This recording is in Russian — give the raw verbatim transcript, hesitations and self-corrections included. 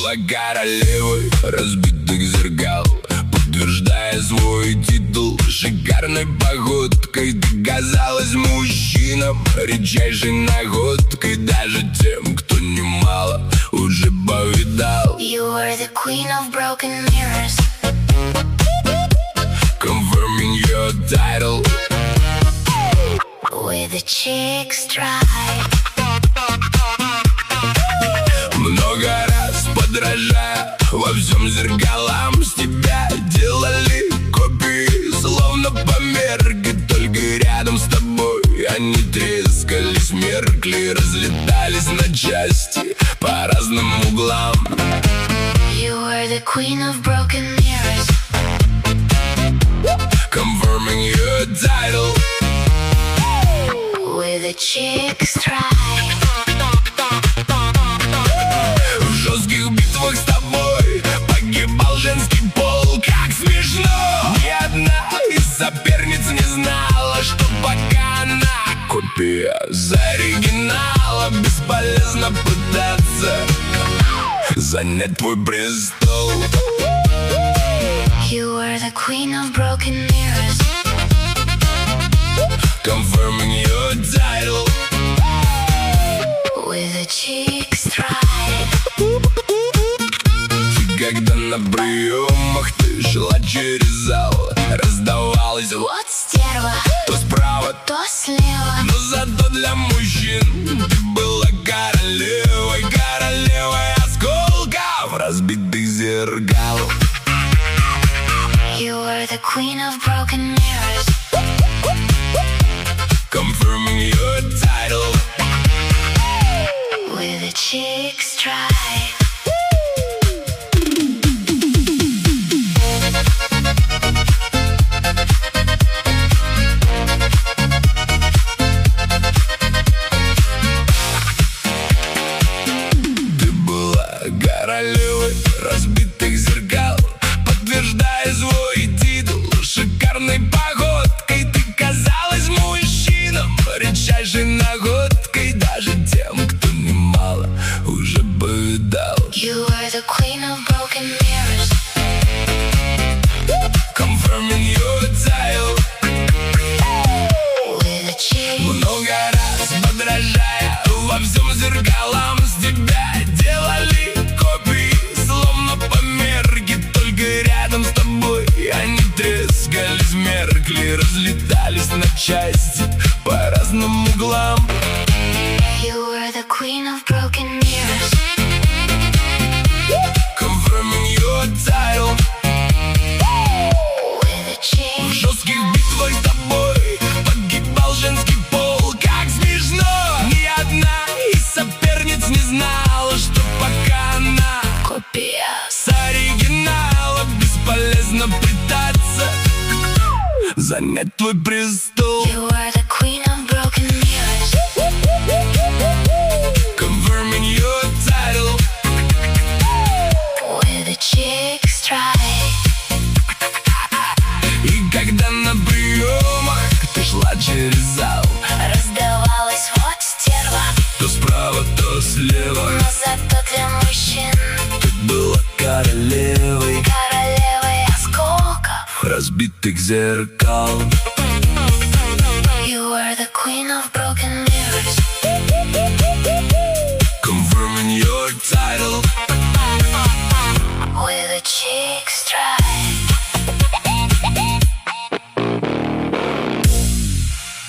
была королевой разбитых зеркал, подтверждая свой титул шикарной походкой. Ты казалась мужчинам редчайшей находкой, даже тем, кто немало уже повидал. You were the queen of broken mirrors, confirming your title with a chick stride. Много раз подражая во всем зеркалам, с тебя делали копии, словно померки. Только рядом с тобой они трескались, меркли, разлетались на части по разным углам. You were the queen of broken mirrors, confirming your title with a chick stride. В жестких битвах с тобой погибал женский пол. Как смешно! Ни одна из соперниц не знала, что пока она копия с оригинала, бесполезно пытаться занять твой престол. You were the queen of broken mirrors, confirming your title with a chick stride. Когда на приемах ты шла через зал, раздавалось Вот стерва, то справа, то слева. но зато для мужчин ты была королевой, королевой осколков разбитых зеркал. You were the queen of broken mirrors, confirming your title with a chick stride. Ты была королевой разбитых зеркал, подтверждая свой титул шикарной походкой. Ты казалась мужчинам редчайшей находкой, даже тем, кто немало уже повидал. You were the queen of broken mirrors, Confirming your title, with a chick. много раз подражая во всем зеркалам, с тебя делали копии, словно померки. Только рядом с тобой они трескались, меркли, разлетались на части по разным углам. You were the queen of broken mirrors, Confirming your title, with a в chick. жестких битвах с тобой погибал женский пол. Как смешно! Ни одна из соперниц не знала, что пока она Копия. с оригинала, бесполезно пытаться занять твой престол. You were the queen of broken mirrors, Confirming your title, with a chick stride. и когда на приемах ты шла через зал, Раздавалась вот стерва, то справа, то слева, но зато для мужчин ты была королевой королевой осколков. разбитых зеркал. You were the queen of broken mirrors,